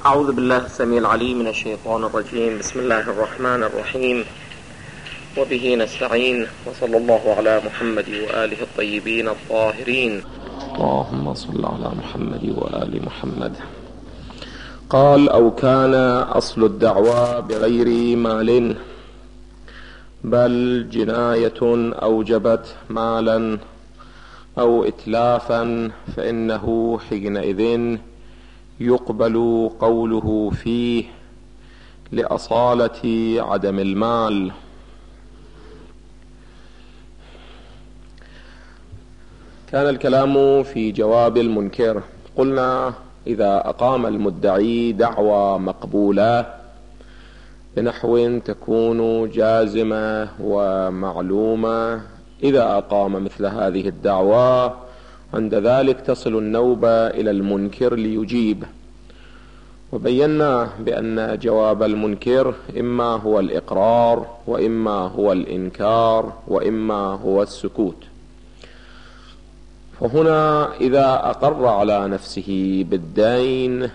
أعوذ بالله السميع العليم من الشيطان الرجيم. بسم الله الرحمن الرحيم، وبه نستعين، وصلى الله على محمد وآله الطيبين الطاهرين. اللهم صل على محمد وآل محمد. قال: أو كان أصل الدعوى بغير مال بل جناية أوجبت مالا أو إتلافا، فإنه حينئذ يقبل قوله فيه لأصالة عدم المال. كان الكلام في جواب المنكر. قلنا: إذا أقام المدعي دعوى مقبولة بنحو تكون جازمة ومعلومة، إذا أقام مثل هذه الدعوى عند ذلك تصل النوبة إلى المنكر ليجيب. وبينا بأن جواب المنكر إما هو الإقرار، وإما هو الإنكار، وإما هو السكوت. فهنا إذا أقر على نفسه بالدين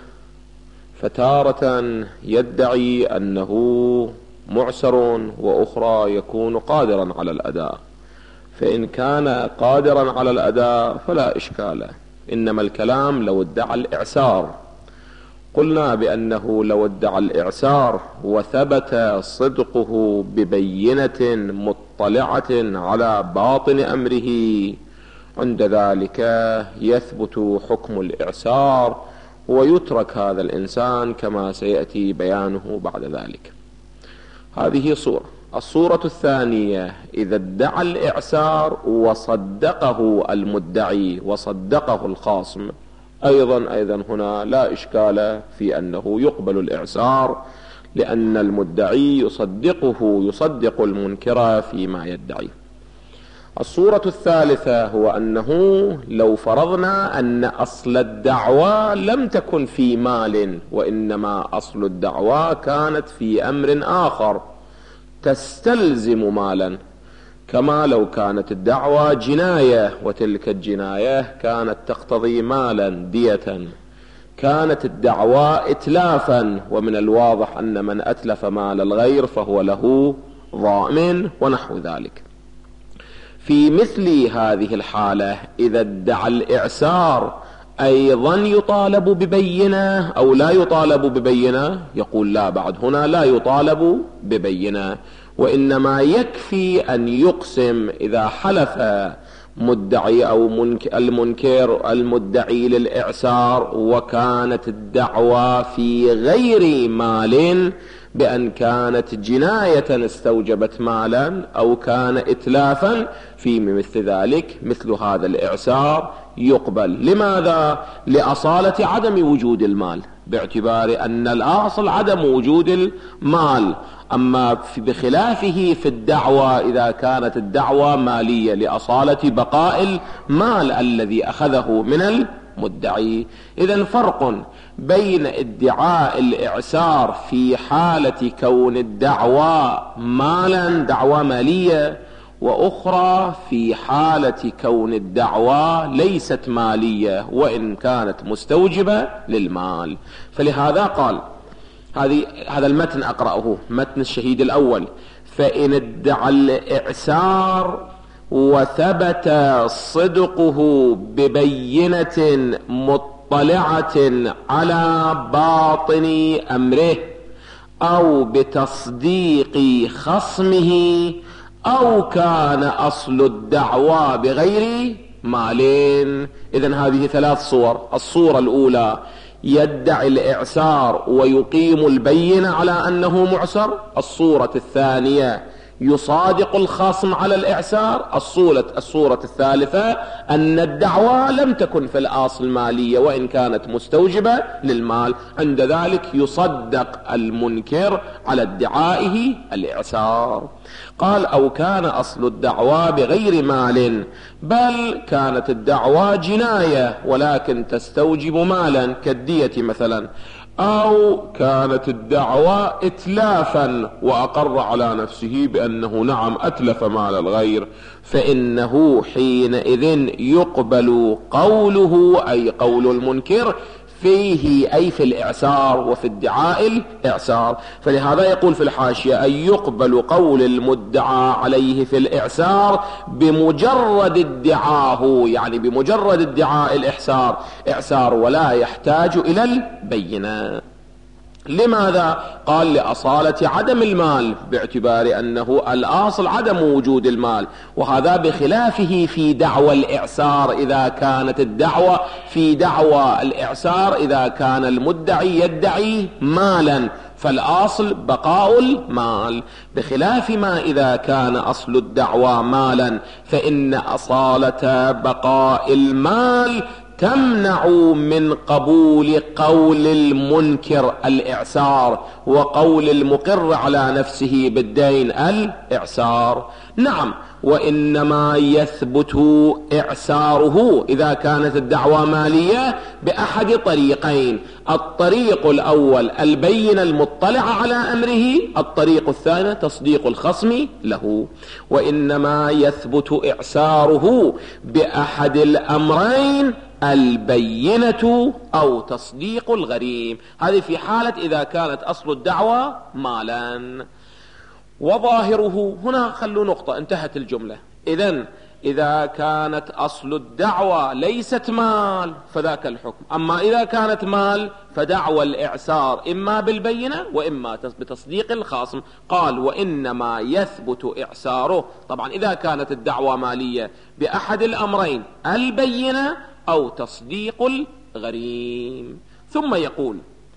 فتارة يدعي أنه معسر، وأخرى يكون قادرا على الأداء. فإن كان قادرا على الأداء فلا إشكال، إنما الكلام لو ادعى الإعسار. قلنا بأنه لو ادعى الإعسار وثبت صدقه ببينة مطلعة على باطن أمره، عند ذلك يثبت حكم الإعسار ويترك هذا الإنسان كما سيأتي بيانه بعد ذلك. هذه صورة. الصورة الثانية: إذا ادعى الإعسار وصدقه المدعي وصدقه الخاصم، أيضا هنا لا إشكال في أنه يقبل الإعسار، لأن المدعي يصدق المنكر فيما يدعي. الصورة الثالثة هو أنه لو فرضنا أن أصل الدعوى لم تكن في مال، وإنما أصل الدعوى كانت في أمر آخر تستلزم مالا، كما لو كانت الدعوى جناية وتلك الجناية كانت تقتضي مالا دية، كانت الدعوى إتلافا، ومن الواضح أن من أتلف مال الغير فهو له ضامن ونحو ذلك. في مثل هذه الحالة إذا ادعى الإعسار أيضا يطالب ببينة أو لا يطالب ببينة؟ يقول: لا، بعد هنا لا يطالب ببينة، وإنما يكفي أن يقسم إذا حلف مدعي أو المنكر المدعي للإعسار وكانت الدعوى في غير مال، بأن كانت جناية استوجبت مالا أو كان إتلافا، في مثل ذلك مثل هذا الإعسار يقبل. لماذا؟ لأصالة عدم وجود المال، باعتبار أن الأصل عدم وجود المال. أما بخلافه في الدعوة إذا كانت الدعوة مالية لأصالة بقاء المال الذي أخذه من المدعي. إذن فرق بين ادعاء الإعسار في حالة كون الدعوى مالا، دعوى مالية، وأخرى في حالة كون الدعوى ليست مالية وإن كانت مستوجبة للمال. فلهذا قال هذا المتن أقرأه، متن الشهيد الأول: فإن ادعى الإعسار وثبت صدقه ببينة مطلعة على باطن أمره أو بتصديق خصمه، أو كان أصل الدعوى بغير مالين. إذن هذه ثلاث صور. الصورة الأولى: يدعي الإعسار ويقيم البينة على أنه معسر. الصورة الثانية: يصادق الخصم على الإعسار. الصورة الثالثة: أن الدعوى لم تكن في الأصل مالية وإن كانت مستوجبة للمال، عند ذلك يصدق المنكر على ادعائه الإعسار. قال: أو كان أصل الدعوى بغير مال بل كانت الدعوى جناية ولكن تستوجب مالا كالدية مثلا، أو كانت الدعوى إتلافا وأقر على نفسه بأنه نعم أتلف مال الغير، فإنه حينئذ يقبل قوله، أي قول المنكر، فيه أي في الإعسار وفي ادعاء الإعسار. فلهذا يقول في الحاشية: أن يقبل قول المدعى عليه في الإعسار بمجرد ادعاه، يعني بمجرد ادعاء إعسار ولا يحتاج إلى البينة. لماذا؟ قال: لأصالة عدم المال، باعتبار أنه الأصل عدم وجود المال، وهذا بخلافه في دعوى الإعسار. إذا كانت الدعوة في دعوى الإعسار إذا كان المدعي يدعي مالا فالأصل بقاء المال، بخلاف ما إذا كان أصل الدعوى مالا فإن أصالة بقاء المال تمنع من قبول قول المنكر الإعسار وقول المقر على نفسه بالدين الإعسار. نعم، وإنما يثبت إعساره إذا كانت الدعوة مالية بأحد طريقين: الطريق الأول البينة المطلعة على أمره، الطريق الثاني تصديق الخصم له. وإنما يثبت إعساره بأحد الأمرين: البينة أو تصديق الغريم. هذه في حالة إذا كانت أصل الدعوة مالا. وظاهره هنا خلوا نقطة، انتهت الجملة. إذن إذا كانت أصل الدعوة ليست مال فذاك الحكم، أما إذا كانت مال فدعوى الإعسار إما بالبينة وإما بتصديق الخاصم. قال: وإنما يثبت إعساره، طبعا إذا كانت الدعوة مالية، بأحد الأمرين: البينة أو تصديق الغريم. ثم يقول: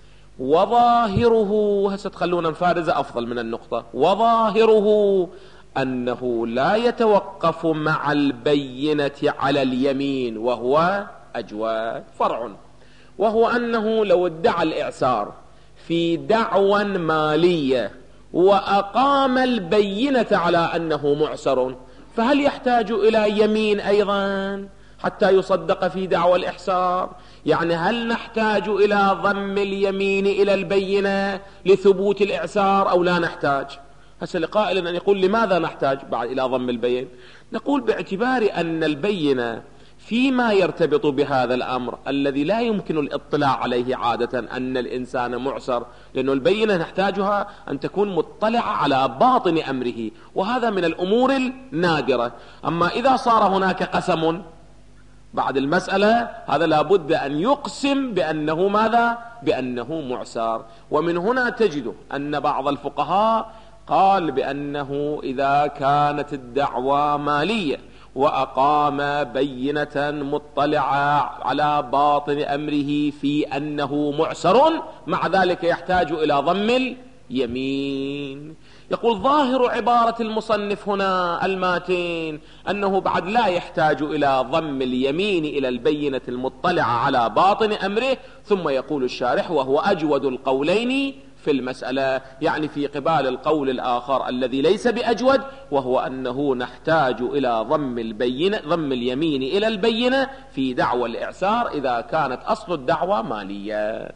وظاهره، هسه تخلونا نفارزة أفضل من النقطة. وظاهره أنه لا يتوقف مع البينة على اليمين وهو أجواد. فرع، وهو أنه لو ادعى الإعسار في دعوى مالية وأقام البينة على أنه معسر، فهل يحتاج إلى يمين أيضا حتى يصدق في دعوى الإحسار؟ يعني هل نحتاج إلى ضم اليمين إلى البينة لثبوت الإعسار أو لا نحتاج؟ هسه لقائل أن يقول: لماذا نحتاج بعد إلى ضم البين؟ نقول: باعتبار أن البينة فيما يرتبط بهذا الأمر الذي لا يمكن الاطلاع عليه عادة، أن الإنسان معسر، لأن البينة نحتاجها أن تكون مطلعة على باطن أمره، وهذا من الأمور النادرة. أما إذا صار هناك قسم بعد المسألة، هذا لابد أن يقسم بأنه ماذا؟ بأنه معسر. ومن هنا تجد أن بعض الفقهاء قال بأنه إذا كانت الدعوة مالية وأقام بينة مطلعة على باطن أمره في أنه معسر، مع ذلك يحتاج إلى ضم اليمين. يقول: ظاهر عبارة المصنف هنا الماتين أنه بعد لا يحتاج إلى ضم اليمين إلى البينة المطلعة على باطن أمره. ثم يقول الشارح: وهو أجود القولين في المسألة، يعني في قبال القول الآخر الذي ليس بأجود، وهو أنه نحتاج إلى ضم اليمين إلى البينة في دعوى الإعسار إذا كانت أصل الدعوة مالية.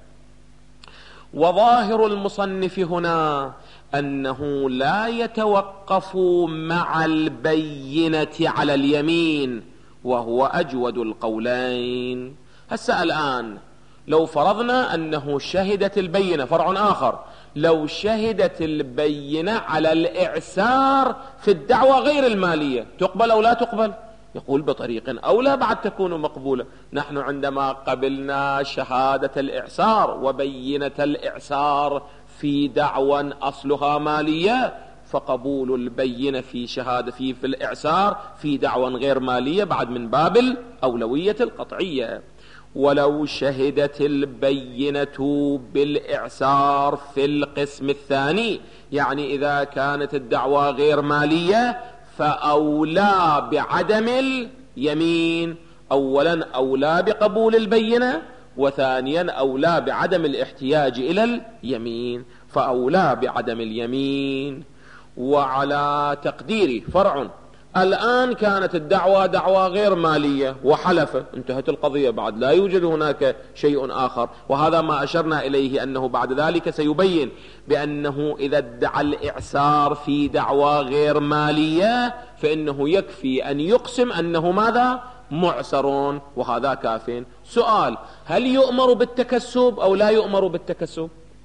وظاهر المصنف هنا أنه لا يتوقف مع البينة على اليمين، وهو أجود القولين. هسه الآن لو فرضنا أنه شهدت البينة، فرع آخر، لو شهدت البينة على الإعسار في الدعوة غير المالية، تقبل أو لا تقبل؟ يقول: بطريق أولى بعد تكون مقبولة. نحن عندما قبلنا شهادة الإعسار وبينة الإعسار في دعوى أصلها مالية، فقبول البينة في شهادة في الإعسار في دعوى غير مالية بعد من باب الأولوية القطعية. ولو شهدت البينة بالإعسار في القسم الثاني، يعني إذا كانت الدعوة غير مالية، فأولى بعدم اليمين. أولا أولى بقبول البينة، وثانيا أولى بعدم الاحتياج إلى اليمين، فأولى بعدم اليمين. وعلى تقديري فرع، الآن كانت الدعوة دعوة غير مالية وحلف، انتهت القضية، بعد لا يوجد هناك شيء آخر. وهذا ما أشرنا إليه، أنه بعد ذلك سيبين بأنه إذا ادعى الإعسار في دعوة غير مالية فإنه يكفي أن يقسم أنه ماذا؟ معسر وهذا كاف. سؤال: هل يؤمر بالتكسب أو لا يؤمر بالتكسب؟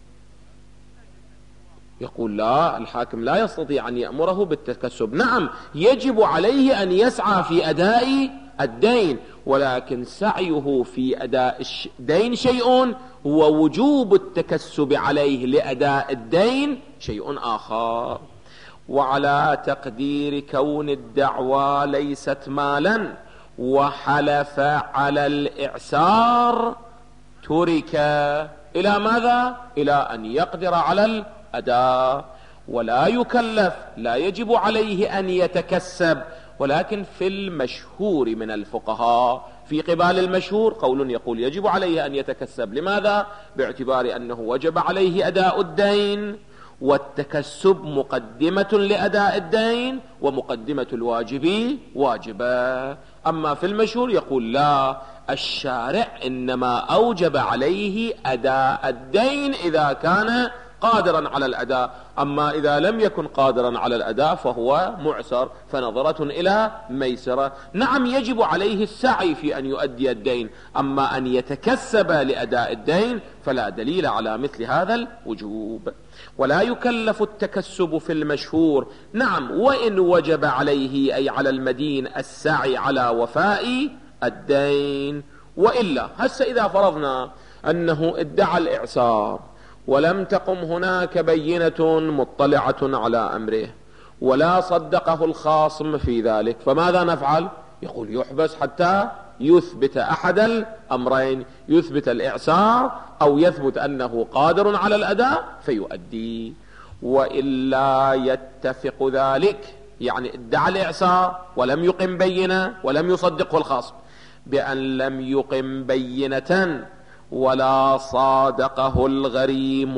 يقول لا، الحاكم لا يستطيع أن يأمره بالتكسب. نعم، يجب عليه أن يسعى في أداء الدين، ولكن سعيه في أداء الدين شيء، ووجوب التكسب عليه لأداء الدين شيء آخر. وعلى تقدير كون الدعوى ليست مالا وحلف على الإعسار ترك إلى ماذا؟ إلى أن يقدر على الأداء، ولا يكلف، لا يجب عليه أن يتكسب. ولكن في المشهور من الفقهاء، في قبال المشهور قول يقول يجب عليه أن يتكسب. لماذا؟ باعتبار أنه وجب عليه أداء الدين، والتكسب مقدمة لأداء الدين، ومقدمة الواجب واجبة. أما في المشهور يقول لا، الشارع إنما أوجب عليه أداء الدين إذا كان قادرا على الأداء، أما إذا لم يكن قادرا على الأداء فهو معسر، فنظرة إلى ميسرة. نعم، يجب عليه السعي في أن يؤدي الدين، أما أن يتكسب لأداء الدين فلا دليل على مثل هذا الوجوب. ولا يكلف التكسب في المشهور. نعم، وإن وجب عليه أي على المدين السعي على وفاء الدين. وإلا هسه إذا فرضنا أنه ادعى الإعسار ولم تقم هناك بينة مطلعة على أمره، ولا صدقه الخاصم في ذلك، فماذا نفعل؟ يقول يحبس حتى يثبت أحد الأمرين، يثبت الإعسار أو يثبت أنه قادر على الأداء فيؤدي. وإلا يتفق ذلك، يعني ادعى الإعسار ولم يقم بينة ولم يصدقه الخاصم، بأن لم يقم بينة ولا صادقه الغريم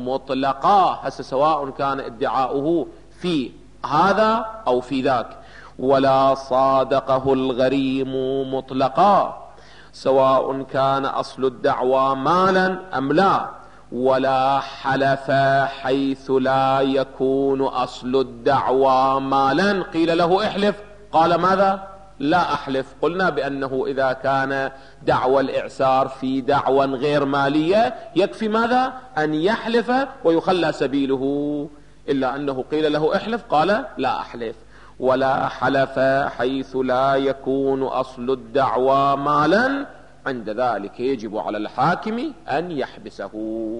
مطلقا. هسه سواء كان ادعاؤه في هذا أو في ذاك، ولا صادقه الغريم مطلقا، سواء كان أصل الدعوى مالا أم لا، ولا حلف حيث لا يكون أصل الدعوى مالا. قيل له احلف، قال ماذا؟ لا أحلف. قلنا بأنه إذا كان دعوى الإعسار في دعوى غير مالية يكفي ماذا؟ أن يحلف ويخلى سبيله، إلا أنه قيل له احلف قال لا أحلف. ولا حلف حيث لا يكون أصل الدعوى مالا، عند ذلك يجب على الحاكم أن يحبسه.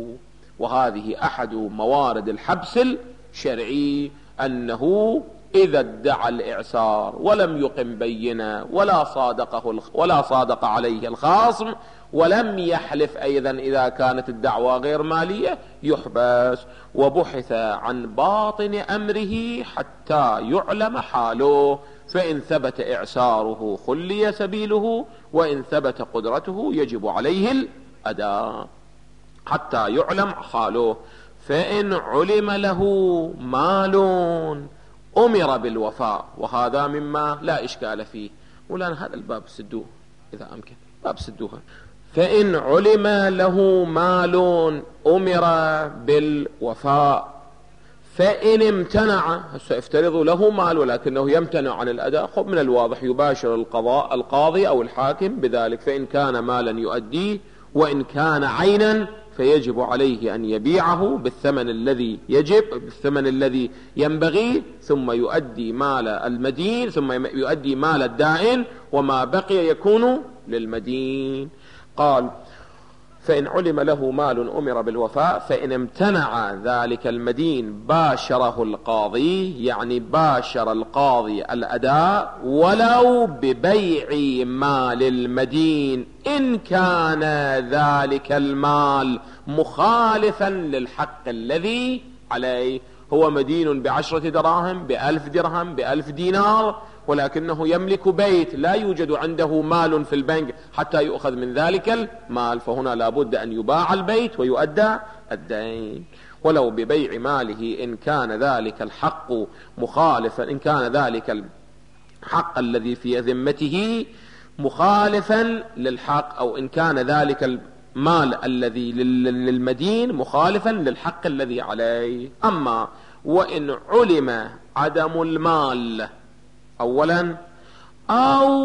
وهذه أحد موارد الحبس الشرعي، أنه إذا ادعى الإعسار ولم يقم بينة ولا صادق عليه الخاصم ولم يحلف أيضا إذا كانت الدعوى غير مالية يحبس، وبحث عن باطن أمره حتى يعلم حاله، فإن ثبت إعساره خلي سبيله، وإن ثبت قدرته يجب عليه الأداء حتى يعلم حاله. فإن علم له مال أمر بالوفاء، وهذا مما لا إشكال فيه. ولأن هذا الباب سدوه إذا أمكن، باب سدوها. فإن علم له مال أمر بالوفاء، فإن امتنع، سيفترض له مال ولكنه يمتنع عن الأداء، خب من الواضح يباشر القاضي أو الحاكم بذلك. فإن كان مالا يؤديه، وإن كان عينا فيجب عليه أن يبيعه بالثمن الذي يجب، بالثمن الذي ينبغي، ثم يؤدي مال المدين، ثم يؤدي مال الدائن، وما بقي يكون للمدين. قال: فإن علم له مال أمر بالوفاء، فإن امتنع ذلك المدين باشره القاضي، يعني باشر القاضي الأداء ولو ببيع مال المدين، إن كان ذلك المال مخالفا للحق الذي عليه. هو مدين ب10 دراهم، ب1000 درهم، ب1000 دينار، ولكنه يملك بيت، لا يوجد عنده مال في البنك حتى يؤخذ من ذلك المال، فهنا لابد أن يباع البيت ويؤدى الدين. ولو ببيع ماله إن كان ذلك الحق مخالفا، إن كان ذلك الحق الذي في ذمته مخالفا للحق، أو إن كان ذلك المال الذي للمدين مخالفا للحق الذي عليه. أما وإن علم عدم المال أولا، أو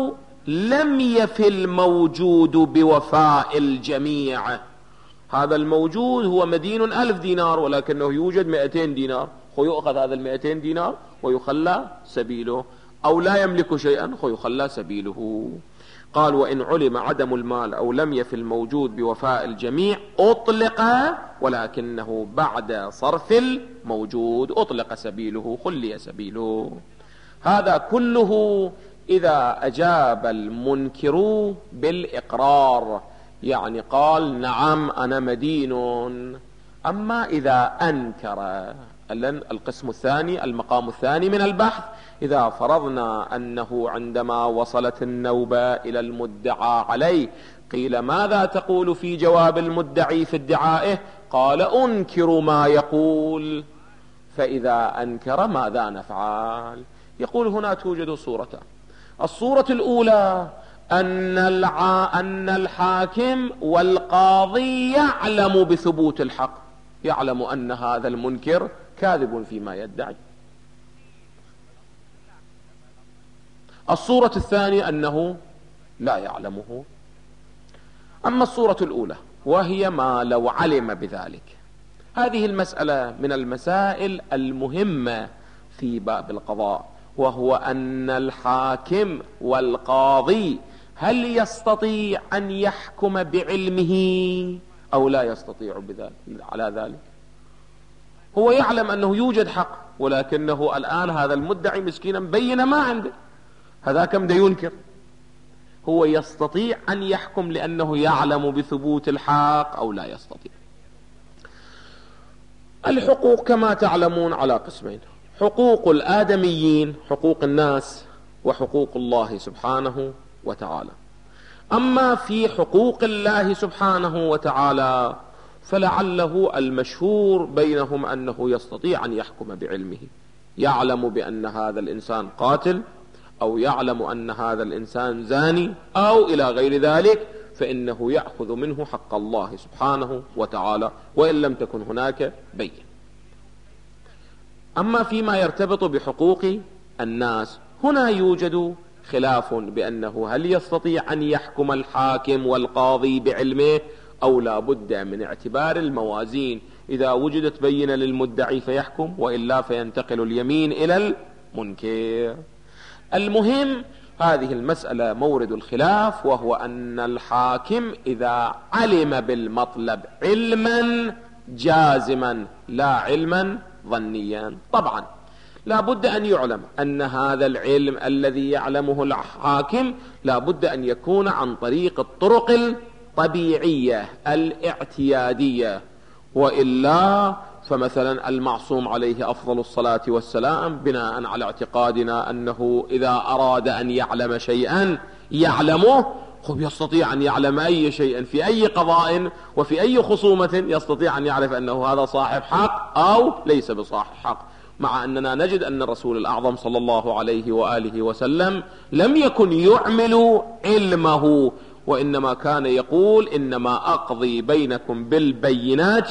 لم يف الموجود بوفاء الجميع. هذا الموجود هو مدين 1000 دينار ولكنه يوجد 200 دينار، يؤخذ هذا 200 دينار ويخلى سبيله، أو لا يملك شيئا يخلى سبيله. قال وإن علم عدم المال أو لم يف الموجود بوفاء الجميع أطلق، ولكنه بعد صرف الموجود أطلق سبيله، خلي سبيله. هذا كله إذا أجاب المنكر بالإقرار، يعني قال نعم أنا مدين. أما إذا أنكر، القسم الثاني المقام الثاني من البحث، إذا فرضنا أنه عندما وصلت النوبة إلى المدعى عليه قيل ماذا تقول في جواب المدعي في ادعائه؟ قال أنكر ما يقول. فإذا أنكر ماذا نفعل؟ يقول هنا توجد صورتان. الصورة الأولى أن الحاكم والقاضي يعلم بثبوت الحق، يعلم أن هذا المنكر كاذب فيما يدعي. الصورة الثانية أنه لا يعلمه. أما الصورة الأولى وهي ما لو علم بذلك، هذه المسألة من المسائل المهمة في باب القضاء، وهو أن الحاكم والقاضي هل يستطيع أن يحكم بعلمه أو لا يستطيع على ذلك. هو يعلم أنه يوجد حق، ولكنه الآن هذا المدعي مسكينا بين ما عنده، هذا كم دا ينكر. هو يستطيع أن يحكم لأنه يعلم بثبوت الحق أو لا يستطيع. الحقوق كما تعلمون على قسمين: حقوق الآدميين، حقوق الناس، وحقوق الله سبحانه وتعالى. أما في حقوق الله سبحانه وتعالى فلعله المشهور بينهم أنه يستطيع أن يحكم بعلمه، يعلم بأن هذا الإنسان قاتل، أو يعلم أن هذا الإنسان زاني، أو إلى غير ذلك، فإنه يأخذ منه حق الله سبحانه وتعالى وإن لم تكن هناك بين. أما فيما يرتبط بحقوق الناس هنا يوجد خلاف بأنه هل يستطيع أن يحكم الحاكم والقاضي بعلمه أو لا بد من اعتبار الموازين، إذا وجدت بينة للمدعي فيحكم، وإلا فينتقل اليمين إلى المنكر. المهم هذه المسألة مورد الخلاف، وهو أن الحاكم إذا علم بالمطلب علما جازما لا علما ظنيا، طبعا لا بد أن يعلم أن هذا العلم الذي يعلمه الحاكم لا بد أن يكون عن طريق الطرق الطبيعية الاعتيادية، وإلا فمثلا المعصوم عليه أفضل الصلاة والسلام بناء على اعتقادنا أنه إذا أراد أن يعلم شيئا يعلمه، يستطيع أن يعلم أي شيء في أي قضاء وفي أي خصومة، يستطيع أن يعرف أنه هذا صاحب حق أو ليس بصاحب حق، مع أننا نجد أن الرسول الأعظم صلى الله عليه وآله وسلم لم يكن يعمل علمه، وإنما كان يقول إنما أقضي بينكم بالبينات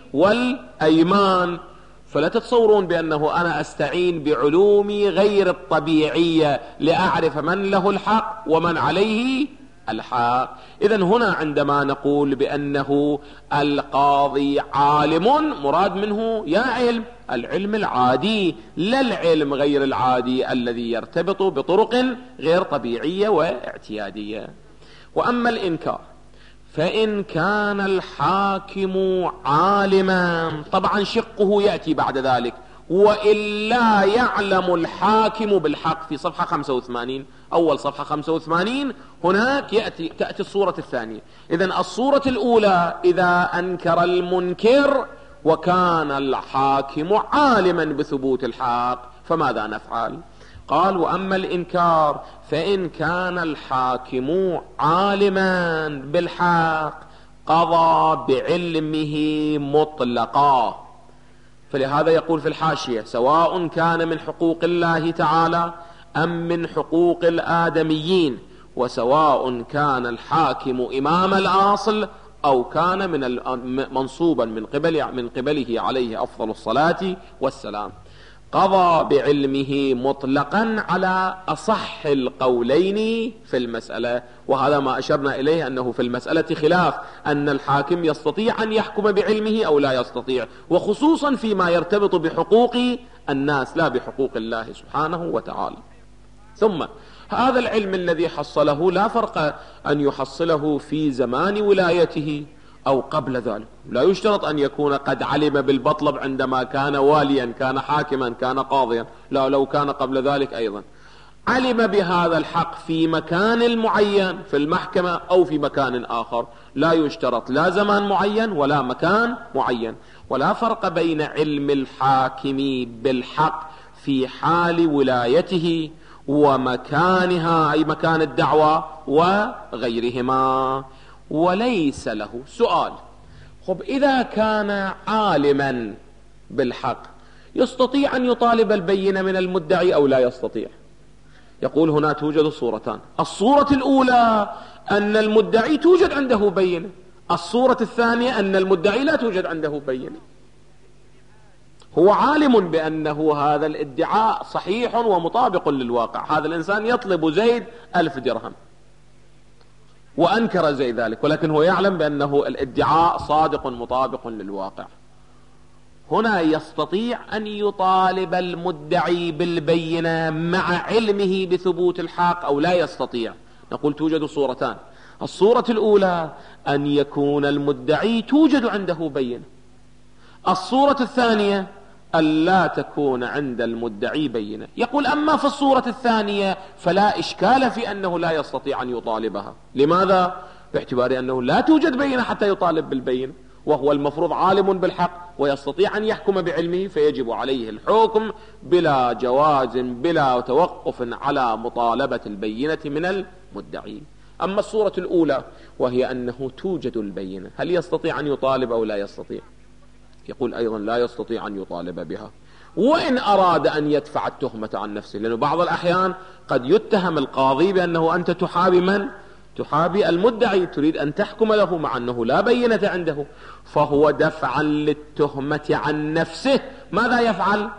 والأيمان. فلا تتصورون بأنه أنا أستعين بعلومي غير الطبيعية لأعرف من له الحق ومن عليه الحق. إذن هنا عندما نقول بأنه القاضي عالم، مراد منه يا علم العلم العادي، لا العلم غير العادي الذي يرتبط بطرق غير طبيعية واعتيادية. وأما الإنكار فإن كان الحاكم عالما، طبعا شقه يأتي بعد ذلك، وإلا يعلم الحاكم بالحق في صفحة 85، أول صفحة 85 هناك تأتي الصورة الثانية. إذن الصورة الأولى إذا أنكر المنكر وكان الحاكم عالما بثبوت الحق فماذا نفعل؟ قال وأما الإنكار فإن كان الحاكم عالما بالحق قضى بعلمه مطلقا. فلهذا يقول في الحاشية سواء كان من حقوق الله تعالى أم من حقوق الآدميين، وسواء كان الحاكم إمام الأصل أو كان منصوبا من قبله عليه أفضل الصلاة والسلام. قضى بعلمه مطلقا على أصح القولين في المسألة، وهذا ما أشرنا إليه أنه في المسألة خلاف، أن الحاكم يستطيع أن يحكم بعلمه أو لا يستطيع، وخصوصا فيما يرتبط بحقوق الناس لا بحقوق الله سبحانه وتعالى. ثم هذا العلم الذي حصله لا فرق أن يحصله في زمان ولايته أو قبل ذلك، لا يشترط أن يكون قد علم بالمطلب عندما كان واليا، كان حاكما، كان قاضيا، لا، لو كان قبل ذلك أيضا علم بهذا الحق في مكان معين في المحكمة أو في مكان آخر، لا يشترط لا زمان معين ولا مكان معين. ولا فرق بين علم الحاكم بالحق في حال ولايته ومكانها أي مكان الدعوة وغيرهما. وليس له سؤال، خب إذا كان عالما بالحق يستطيع أن يطالب البينة من المدعي أو لا يستطيع؟ يقول هنا توجد صورتان، الصورة الأولى أن المدعي توجد عنده بينة، الصورة الثانية أن المدعي لا توجد عنده بينة. هو عالم بأنه هذا الادعاء صحيح ومطابق للواقع، هذا الإنسان يطلب زيد 1000 درهم وأنكر زيد ذلك، ولكن هو يعلم بأنه الادعاء صادق مطابق للواقع. هنا يستطيع أن يطالب المدعي بالبينة مع علمه بثبوت الحق أو لا يستطيع؟ نقول توجد صورتان، الصورة الأولى أن يكون المدعي توجد عنده بينة، الصورة الثانية أن لا تكون عند المدعي بينة. يقول أما في الصورة الثانية فلا إشكال في أنه لا يستطيع أن يطالبها. لماذا؟ باعتبار أنه لا توجد بينة حتى يطالب بالبينة، وهو المفروض عالم بالحق ويستطيع أن يحكم بعلمه، فيجب عليه الحكم بلا جواز بلا توقف على مطالبة البينة من المدعي. أما الصورة الأولى وهي أنه توجد البينة، هل يستطيع أن يطالب أو لا يستطيع؟ يقول أيضا لا يستطيع أن يطالب بها، وإن أراد أن يدفع التهمة عن نفسه، لأنه بعض الأحيان قد يتهم القاضي بأنه أنت تحابي من؟ تحابي المدعي، تريد أن تحكم له مع أنه لا بينة عنده، فهو دفعا للتهمة عن نفسه ماذا يفعل؟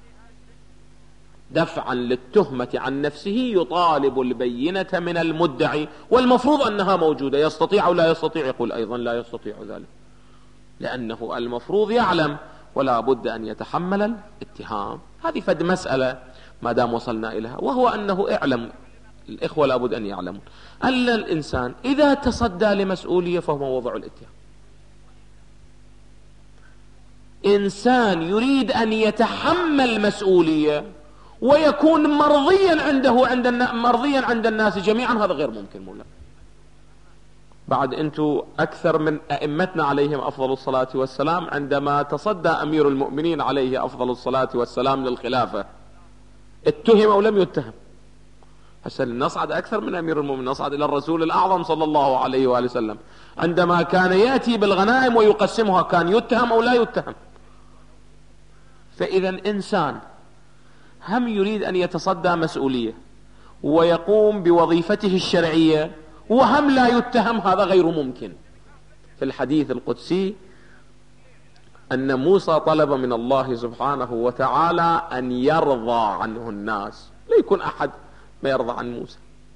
دفعا للتهمة عن نفسه يطالب البينة من المدعي، والمفروض أنها موجودة. يستطيع أو لا يستطيع؟ يقول أيضا لا يستطيع ذلك، لأنه المفروض يعلم ولا بد أن يتحمل الاتهام. هذه فد مسألة ما دام وصلنا إليها، وهو أنه اعلم الإخوة لا بد أن يعلموا أن الإنسان إذا تصدى لمسؤولية فهو وضع الاتهام. إنسان يريد أن يتحمل مسؤولية ويكون مرضيا مرضيا عند الناس جميعا، هذا غير ممكن مولانا. بعد أنتم أكثر من أئمتنا عليهم أفضل الصلاة والسلام، عندما تصدى أمير المؤمنين عليه أفضل الصلاة والسلام للخلافة اتهم أو لم يتهم؟ هسه نصعد أكثر من أمير المؤمنين، نصعد إلى الرسول الأعظم صلى الله عليه وآله وسلم، عندما كان يأتي بالغنائم ويقسمها كان يتهم أو لا يتهم؟ فإذا إنسان هم يريد أن يتصدى مسؤولية ويقوم بوظيفته الشرعية وهم لا يتهم، هذا غير ممكن. في الحديث القدسي أن موسى طلب من الله سبحانه وتعالى أن يرضى عنه الناس، لا يكون أحد ما يرضى عن موسى.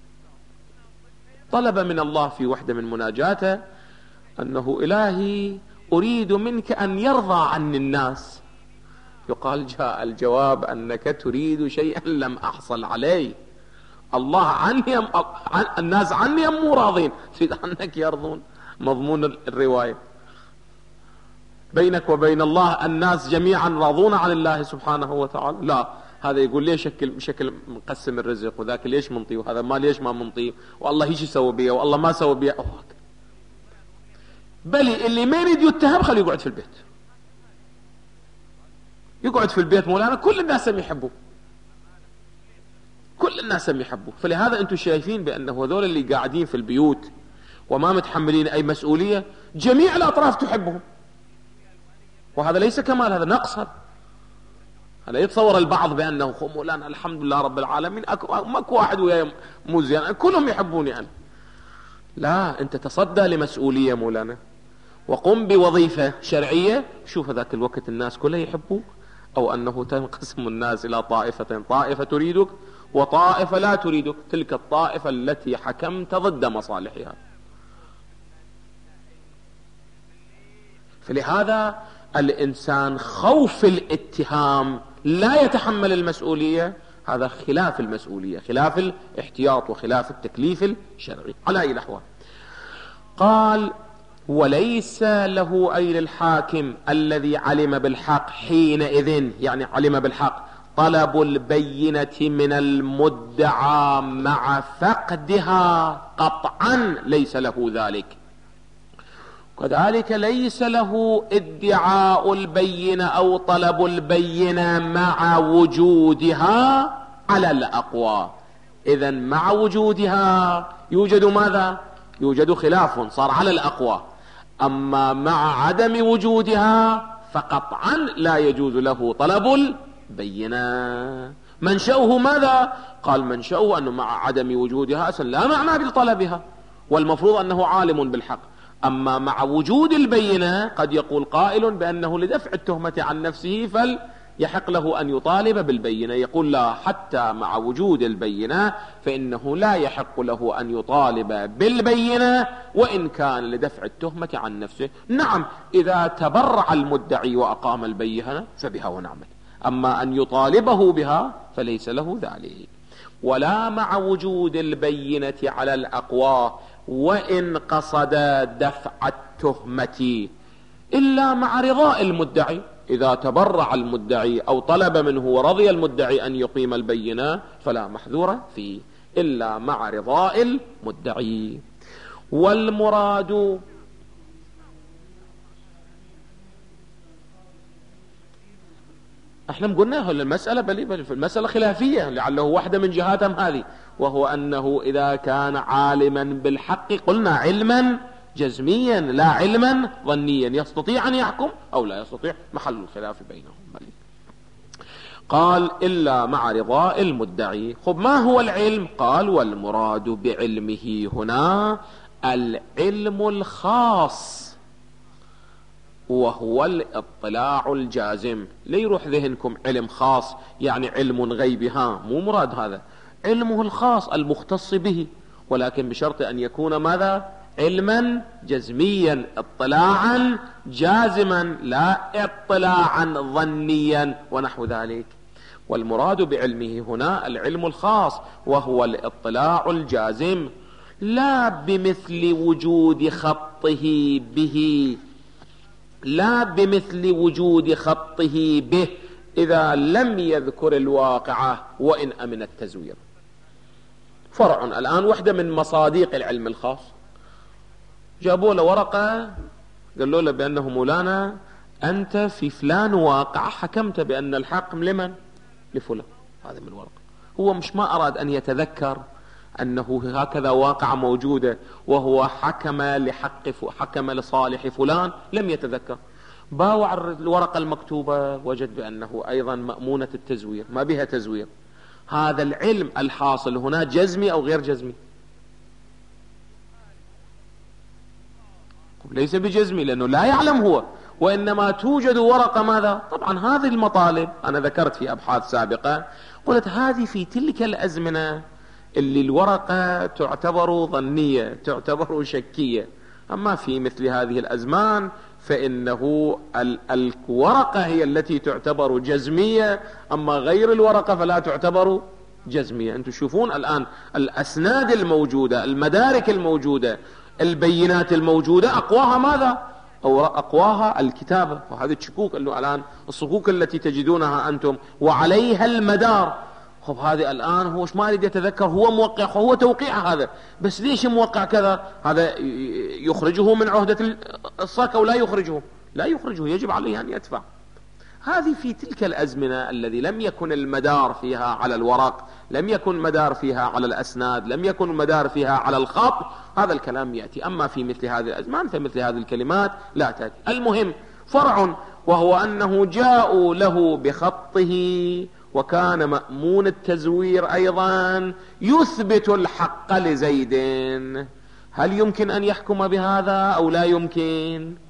طلب من الله في وحدة من مناجاته أنه إلهي أريد منك أن يرضى عني الناس. يقال جاء الجواب أنك تريد شيئا لم أحصل عليه، الله عني الناس عني مو راضين، تريد عنك يرضون. مضمون الرواية بينك وبين الله الناس جميعا راضون عن الله سبحانه وتعالى؟ لا، هذا يقول ليش شكل مقسم الرزق، وذاك ليش منطيه، وهذا ما ليش ما منطيه، والله ايش يسوي بيه والله ما سوى بيه. بل اللي ما يريد يتهم خليه يقعد في البيت، يقعد في البيت مولانا، كل الناس يحبوه، كل الناس يحبوه. فلهذا انتم شايفين بأنه هذول اللي قاعدين في البيوت وما متحملين أي مسؤولية جميع الأطراف تحبهم، وهذا ليس كمال، هذا نقص. هذا يتصور البعض بأنه مولانا الحمد لله رب العالمين ماكو واحد وياي مو زين، كلهم يحبوني أنا. لا، أنت تصدى لمسؤولية مولانا وقم بوظيفة شرعية، شوف هذاك الوقت الناس كلها يحبوك، أو أنه تنقسم الناس إلى طائفتين، طائفة تريدك وطائفة لا تريدك، تلك الطائفة التي حكمت ضد مصالحها. فلهذا الإنسان خوف الاتهام لا يتحمل المسؤولية، هذا خلاف المسؤولية، خلاف الاحتياط وخلاف التكليف الشرعي على أي الأحوال. قال: وليس له أي للحاكم الذي علم بالحق حينئذ، يعني علم بالحق، طلب البينة من المدعى مع فقدها قطعا، ليس له ذلك. كذلك ليس له ادعاء البينة أو طلب البينة مع وجودها على الأقوى. إذن مع وجودها يوجد ماذا؟ يوجد خلاف، صار على الأقوى. أما مع عدم وجودها فقطعا لا يجوز له طلب البينة. منشأه ماذا؟ قال: منشأه أنه مع عدم وجودها أصلا لا معنى بطلبها، والمفروض أنه عالم بالحق. أما مع وجود البينة قد يقول قائل بأنه لدفع التهمة عن نفسه فليحق له أن يطالب بالبينة، يقول: لا، حتى مع وجود البينة فإنه لا يحق له أن يطالب بالبينة وإن كان لدفع التهمة عن نفسه. نعم، إذا تبرع المدعي وأقام البينة فبها ونعمت، أما أن يطالبه بها فليس له ذلك. ولا مع وجود البينة على الأقوى وإن قصد دفع التهمة إلا مع رضاء المدعي. إذا تبرع المدعي أو طلب منه ورضي المدعي أن يقيم البينة فلا محذور فيه إلا مع رضاء المدعي. والمراد احنا قلنا المسألة بل في المسألة خلافية، لعله واحدة من جهاتهم هذه، وهو أنه إذا كان عالما بالحق قلنا علما جزميا لا علما ظنيا، يستطيع أن يحكم أو لا يستطيع، محل الخلاف بينهم. قال: إلا مع رضاء المدعي. خب ما هو العلم؟ قال: والمراد بعلمه هنا العلم الخاص، وهو الاطلاع الجازم. لا يروح ذهنكم علم خاص يعني علم غيبي، مو مراد هذا. علمه الخاص المختص به، ولكن بشرط أن يكون ماذا؟ علما جزميا، اطلاعا جازما، لا اطلاعا ظنيا ونحو ذلك. والمراد بعلمه هنا العلم الخاص، وهو الاطلاع الجازم، لا بمثل وجود خطه به، لا بمثل وجود خطه به إذا لم يذكر الواقعة وإن أمن التزوير. فرع الآن وحدة من مصادق العلم الخاص، جابوا له ورقة قالوا له بأنه مولانا أنت في فلان واقع حكمت بأن الحق لمن؟ لفلان. هذا من الورقة. هو مش ما أراد أن يتذكر أنه هكذا واقع موجودة وهو حكم لصالح فلان، لم يتذكر. باوع الورقة المكتوبة وجد بأنه أيضا مأمونة التزوير، ما بها تزوير. هذا العلم الحاصل هنا جزمي أو غير جزمي؟ ليس بجزمي لأنه لا يعلم هو، وإنما توجد ورقة ماذا؟ طبعا هذه المطالب أنا ذكرت في أبحاث سابقة، قلت هذه في تلك الأزمنة اللي الورقة تعتبر ظنية، تعتبر شكية. أما في مثل هذه الأزمان فإنه الورقة هي التي تعتبر جزمية، أما غير الورقة فلا تعتبر جزمية. أنتم تشوفون الآن الأسناد الموجودة، المدارك الموجودة، البينات الموجودة، أقواها ماذا؟ أو أقواها الكتابة. وهذه الشكوك اللي الآن الصكوك التي تجدونها أنتم وعليها المدار. خب هذه الآن هو ما يريد يتذكر، هو موقع، هو توقيع هذا، بس ليش موقع كذا؟ هذا يخرجه من عهدة الصك أو لا يخرجه؟ لا يخرجه، يجب عليه أن يدفع. هذه في تلك الأزمنة الذي لم يكن المدار فيها على الورق، لم يكن مدار فيها على الأسناد، لم يكن مدار فيها على الخط، هذا الكلام يأتي. أما في مثل هذه الأزمان فمثل هذه الكلمات لا تأتي. المهم فرع، وهو أنه جاءوا له بخطه وكان مأمون التزوير أيضا يثبت الحق لزيد. هل يمكن أن يحكم بهذا أو لا يمكن؟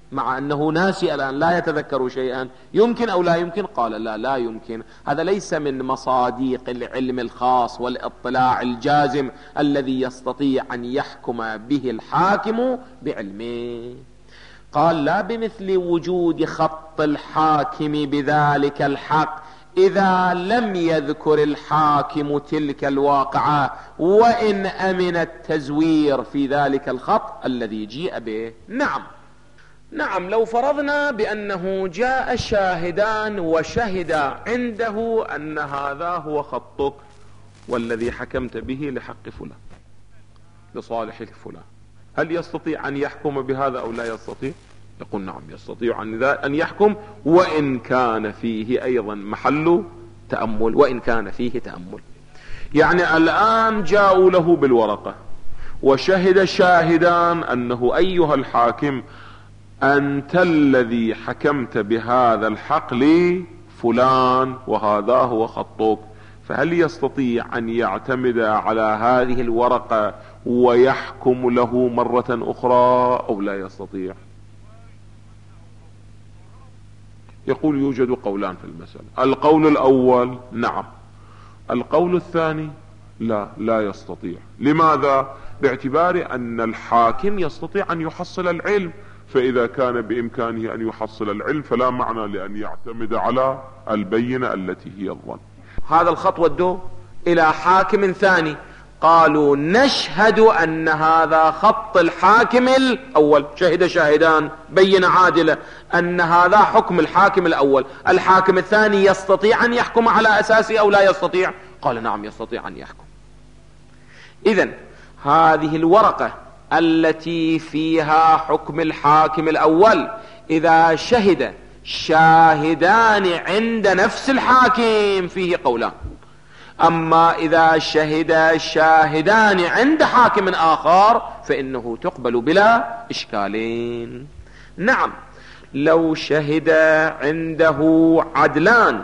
مع أنه ناسي الآن لا يتذكر شيئا، يمكن أو لا يمكن؟ قال لا يمكن. هذا ليس من مصادق العلم الخاص والاطلاع الجازم الذي يستطيع أن يحكم به الحاكم بعلمه. قال لا بمثل وجود خط الحاكم بذلك الحق إذا لم يذكر الحاكم تلك الواقعة وإن أمن التزوير في ذلك الخط الذي جيء به. نعم لو فرضنا بأنه جاء شاهدان وشهدا عنده أن هذا هو خطك والذي حكمت به لحق فلان لصالح فلان، هل يستطيع أن يحكم بهذا أو لا يستطيع؟ يقول نعم يستطيع أن يحكم، وإن كان فيه أيضا محل تأمل، وإن كان فيه تأمل. يعني الآن جاءوا له بالورقة وشهد شاهدان أنه أيها الحاكم أنت الذي حكمت بهذا الحق لفلان وهذا هو خطك، فهل يستطيع أن يعتمد على هذه الورقة ويحكم له مرة أخرى أو لا يستطيع؟ يقول يوجد قولان في المسألة. القول الأول نعم، القول الثاني لا يستطيع. لماذا؟ باعتبار أن الحاكم يستطيع أن يحصل العلم، فإذا كان بإمكانه أن يحصل العلم فلا معنى لأن يعتمد على البينة التي هي الظن. هذا الخط ودوه إلى حاكم ثاني، قالوا نشهد أن هذا خط الحاكم الأول، شهد شاهدان بينة عادلة أن هذا حكم الحاكم الأول، الحاكم الثاني يستطيع أن يحكم على أساسه أو لا يستطيع؟ قال نعم يستطيع أن يحكم. إذن هذه الورقة التي فيها حكم الحاكم الأول إذا شهد شاهدان عند نفس الحاكم فيه قولان، أما إذا شهد شاهدان عند حاكم آخر فإنه تقبل بلا إشكالين. نعم لو شهد عنده عدلان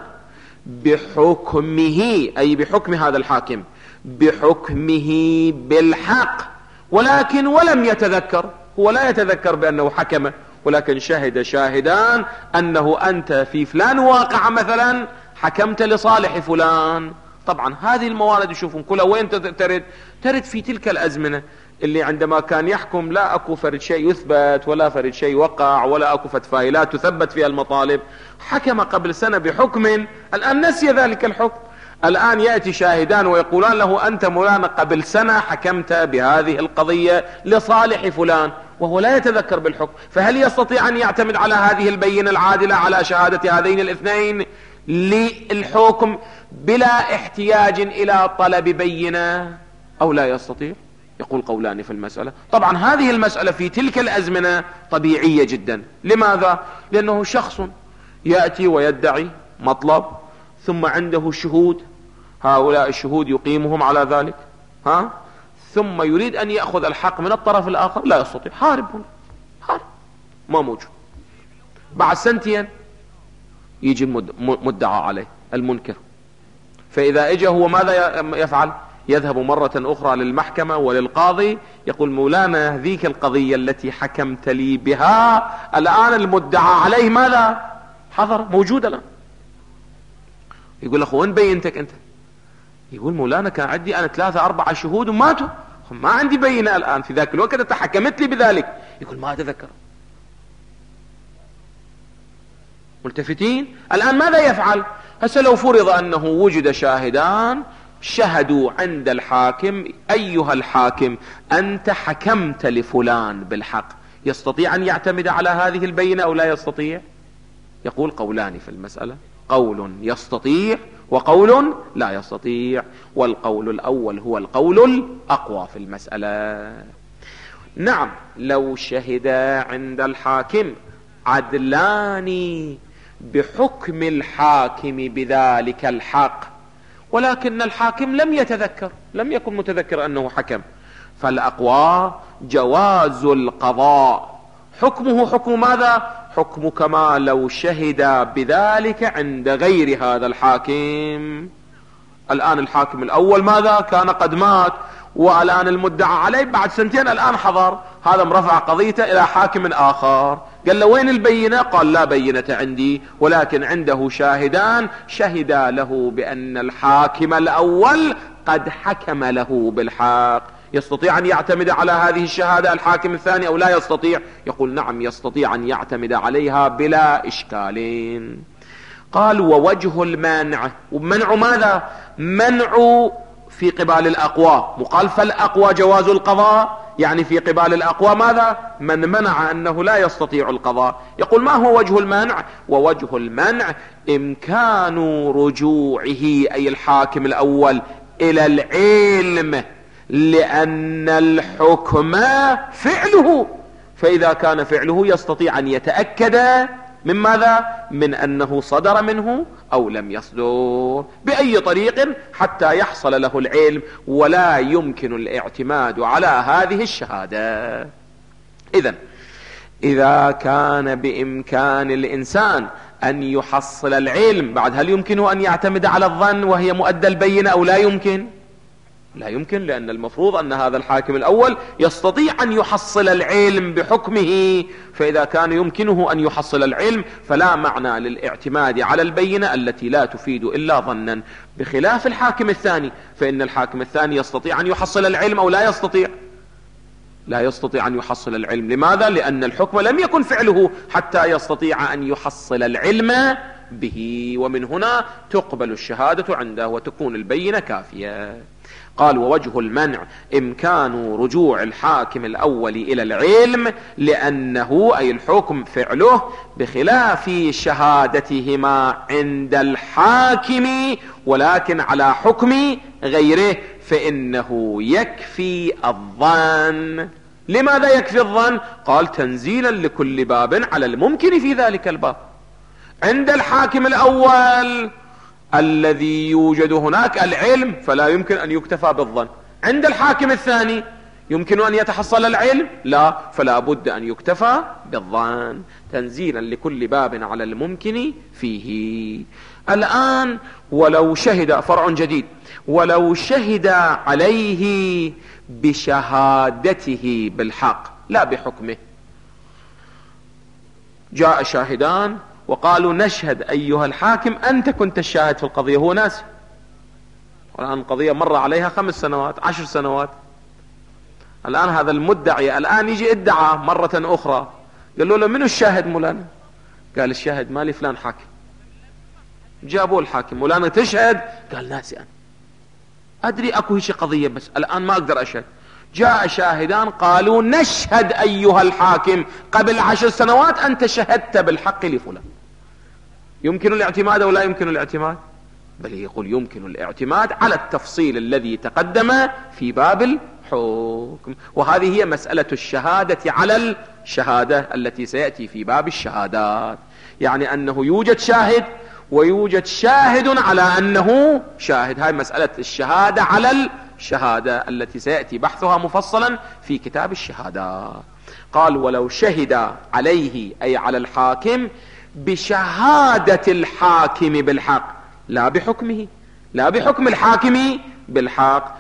بحكمه، أي بحكم هذا الحاكم بحكمه بالحق، ولكن ولم يتذكر، هو لا يتذكر بأنه حكم، ولكن شهد شاهدان أنه أنت في فلان واقع مثلا حكمت لصالح فلان. طبعا هذه الموارد يشوفون كلها وين ترد في تلك الأزمنة اللي عندما كان يحكم لا أكو فرد شيء يثبت ولا فرد شيء وقع ولا أكو فايلات تثبت فيها المطالب. حكم قبل سنة بحكم، الآن نسي ذلك الحكم، الآن يأتي شاهدان ويقولان له أنت مولانا قبل سنة حكمت بهذه القضية لصالح فلان، وهو لا يتذكر بالحكم، فهل يستطيع أن يعتمد على هذه البينة العادلة على شهادة هذين الاثنين للحكم بلا احتياج إلى طلب بينة أو لا يستطيع؟ يقول قولان في المسألة. طبعا هذه المسألة في تلك الأزمنة طبيعية جدا. لماذا؟ لأنه شخص يأتي ويدعي مطلب ثم عنده شهود، هؤلاء الشهود يقيمهم على ذلك، ثم يريد أن يأخذ الحق من الطرف الآخر، لا يستطيع، هارب ما موجود. بعد سنتين يجي مدعى عليه المنكر، فإذا اجى هو ماذا يفعل؟ يذهب مرة أخرى للمحكمة وللقاضي يقول مولانا ذيك القضية التي حكمت لي بها الآن المدعى عليه ماذا؟ حضر، موجود الآن. يقول له وين بينتك أنت؟ يقول مولانا كان عندي أنا 3-4 شهود وماتوا، ما عندي بينة الآن، في ذاك الوقت أنت حكمت لي بذلك. يقول ما أتذكر. ملتفتين؟ الآن ماذا يفعل؟ هسه لو فرض أنه وجد شاهدان شهدوا عند الحاكم أيها الحاكم أنت حكمت لفلان بالحق، يستطيع أن يعتمد على هذه البينة أو لا يستطيع؟ يقول قولان في المسألة، قول يستطيع وقول لا يستطيع، والقول الأول هو القول الأقوى في المسألة. نعم لو شهد عند الحاكم عدلان بحكم الحاكم بذلك الحق، ولكن الحاكم لم يتذكر، لم يكن متذكر أنه حكم، فالأقوى جواز القضاء، حكمه حكم ماذا؟ حكم كما لو شهد بذلك عند غير هذا الحاكم. الآن الحاكم الأول ماذا؟ كان قد مات، والآن المدعى عليه بعد سنتين الآن حضر، هذا مرفع قضيته إلى حاكم آخر، قال له وين البينة؟ قال لا بينة عندي، ولكن عنده شاهدان شهدا له بأن الحاكم الأول قد حكم له بالحق. يستطيع أن يعتمد على هذه الشهادة الحاكم الثاني أو لا يستطيع؟ يقول نعم يستطيع أن يعتمد عليها بلا إشكالين. قال ووجه المانع، ومنع ماذا؟ منع في قبال الأقوى، وقال فالأقوى جواز القضاء، يعني في قبال الأقوى ماذا؟ من منع أنه لا يستطيع القضاء. يقول ما هو وجه المنع؟ ووجه المنع إمكان رجوعه أي الحاكم الأول إلى العلم، لأن الحكم فعله، فإذا كان فعله يستطيع أن يتأكد من ماذا؟ من أنه صدر منه أو لم يصدر بأي طريق حتى يحصل له العلم، ولا يمكن الاعتماد على هذه الشهادة. إذا كان بإمكان الإنسان أن يحصل العلم بعد، هل يمكن أن يعتمد على الظن وهي مؤدى البينة أو لا يمكن؟ لا يمكن، لأن المفروض أن هذا الحاكم الأول يستطيع أن يحصل العلم بحكمه، فإذا كان يمكنه أن يحصل العلم فلا معنى للاعتماد على البينة التي لا تفيد إلا ظنا، بخلاف الحاكم الثاني، فإن الحاكم الثاني يستطيع أن يحصل العلم أو لا يستطيع؟ لا يستطيع أن يحصل العلم. لماذا؟ لأن الحكم لم يكن فعله حتى يستطيع أن يحصل العلم به، ومن هنا تقبل الشهادة عنده وتكون البينة كافية. قال ووجه المنع إمكان رجوع الحاكم الأول إلى العلم، لأنه أي الحكم فعله، بخلاف شهادتهما عند الحاكم ولكن على حكم غيره، فإنه يكفي الظن. لماذا يكفي الظن؟ قال تنزيلا لكل باب على الممكن في ذلك الباب. عند الحاكم الأول الذي يوجد هناك العلم فلا يمكن أن يكتفى بالظن، عند الحاكم الثاني يمكن أن يتحصل العلم؟ لا، فلا بد أن يكتفى بالظن، تنزيلا لكل باب على الممكن فيه. الآن ولو شهد، فرع جديد، ولو شهد عليه بشهادته بالحق لا بحكمه، جاء شاهدان وقالوا نشهد أيها الحاكم أنت كنت الشاهد في القضية، هو ناس، والآن القضية مر عليها 5 سنوات 10 سنوات، الآن هذا المدعي الآن يجي ادعى مرة أخرى، قالوا له منو الشاهد مولانا؟ قال الشاهد مالي فلان حاكم. جابوا الحاكم، مولانا تشهد؟ قال ناسي أنا أدري أكو هيش قضية بس الآن ما أقدر أشهد. جاء شاهدان قالوا نشهد أيها الحاكم قبل 10 سنوات أنت شهدت بالحق لفلان. يمكن الاعتماد أو لا يمكن الاعتماد؟ بل يقول يمكن الاعتماد على التفصيل الذي تقدم في باب الحكم، وهذه هي مسألة الشهادة على الشهادة التي سيأتي في باب الشهادات، يعني أنه يوجد شاهد ويوجد شاهد على أنه شاهد، هاي مسألة الشهادة على الشهادة التي سيأتي بحثها مفصلا في كتاب الشهادات. قال ولو شهد عليه أي على الحاكم بشهادة الحاكم بالحق لا بحكمه، لا بحكم الحاكم بالحق،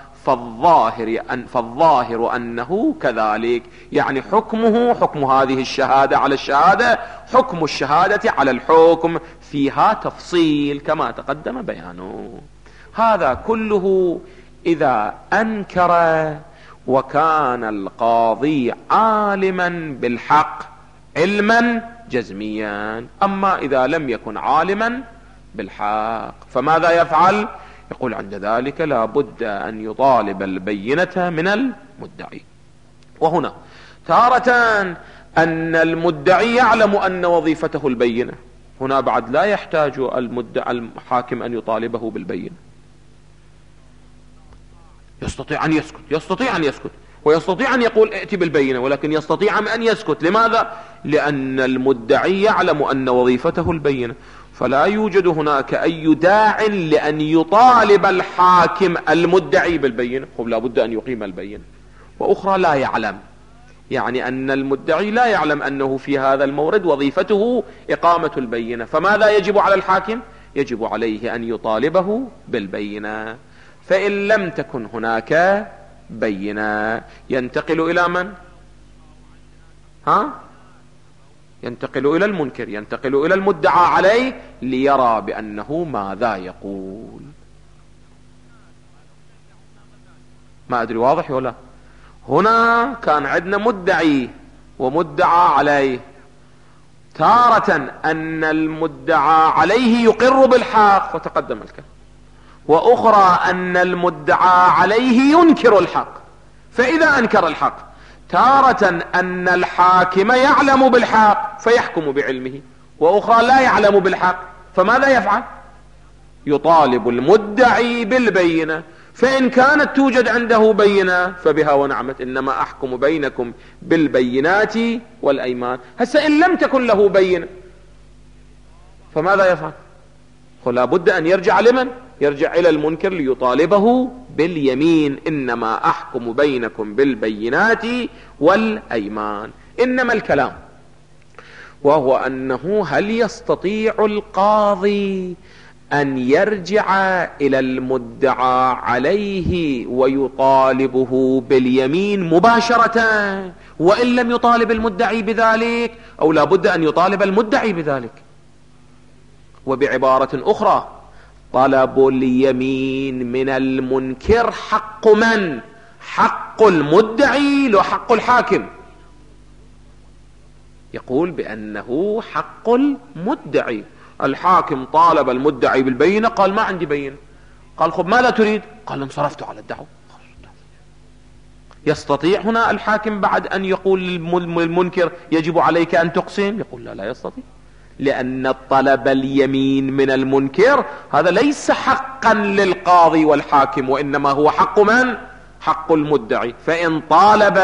فالظاهر أنه كذلك، يعني حكمه حكم هذه الشهادة على الشهادة، حكم الشهادة على الحكم، فيها تفصيل كما تقدم بيانه. هذا كله إذا أنكر وكان القاضي عالما بالحق علما جزميا، أما إذا لم يكن عالما بالحق فماذا يفعل؟ يقول عند ذلك لا بد أن يطالب البينة من المدعي. وهنا تارة أن المدعي يعلم أن وظيفته البينة، هنا بعد لا يحتاج الحاكم أن يطالبه بالبينة، يستطيع أن يسكت، يستطيع أن يسكت ويستطيع أن يقول ائتي بالبينة، ولكن يستطيع أن يسكت. لماذا؟ لأن المدعي يعلم أن وظيفته البينة، فلا يوجد هناك أي داع لأن يطالب الحاكم المدعي بالبينة، لا بد أن يقيم البينة. وأخرى لا يعلم، يعني أن المدعي لا يعلم أنه في هذا المورد وظيفته إقامة البينة، فماذا يجب على الحاكم؟ يجب عليه أن يطالبه بالبينة. فإن لم تكن هناك بينة ينتقل إلى من؟ ينتقل إلى المنكر، ينتقل إلى المدعى عليه ليرى بأنه ماذا يقول. ما أدري واضح ولا؟ هنا كان عندنا مدعي ومدعى عليه، تارة أن المدعى عليه يقر بالحق وتقدم الكلام، وأخرى أن المدعى عليه ينكر الحق، فإذا أنكر الحق تارة أن الحاكم يعلم بالحق فيحكم بعلمه، وأخرى لا يعلم بالحق، فماذا يفعل؟ يطالب المدعي بالبينة، فإن كانت توجد عنده بينة فبها ونعمت، إنما أحكم بينكم بالبينات والأيمان. هسه إن لم تكن له بينة فماذا يفعل؟ فلا بد أن يرجع لمن؟ يرجع إلى المنكر ليطالبه باليمين، إنما أحكم بينكم بالبينات والأيمان. إنما الكلام وهو أنه هل يستطيع القاضي أن يرجع إلى المدعى عليه ويطالبه باليمين مباشرة وإن لم يطالب المدعي بذلك، أو لا بد أن يطالب المدعي بذلك؟ وبعبارة أخرى، طلب اليمين من المنكر حق من؟ حق المدعي لو حق الحاكم؟ يقول بأنه حق المدعي. الحاكم طالب المدعي بالبينة، قال ما عندي بينة، قال خب ماذا تريد؟ قال انصرفت على الدعوة. يستطيع هنا الحاكم بعد أن يقول للمنكر يجب عليك أن تقسم؟ يقول لا يستطيع، لأن طلب اليمين من المنكر هذا ليس حقا للقاضي والحاكم، وإنما هو حق من؟ حق المدعي. فإن طالب